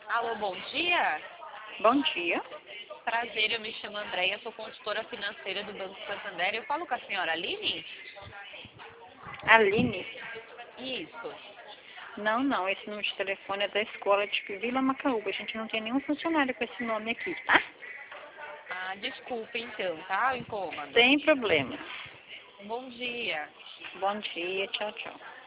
Alô, bom dia. Bom dia. Prazer, eu me chamo Andréia, sou consultora financeira do Banco Santander. Eu falo com a senhora Aline? Aline? Isso. Não, esse número de telefone é da escola de Vila Macaúba. A gente não tem nenhum funcionário com esse nome aqui, tá? Ah, desculpa então, tá? O incômodo. Sem problema. Bom dia. Bom dia, tchau, tchau.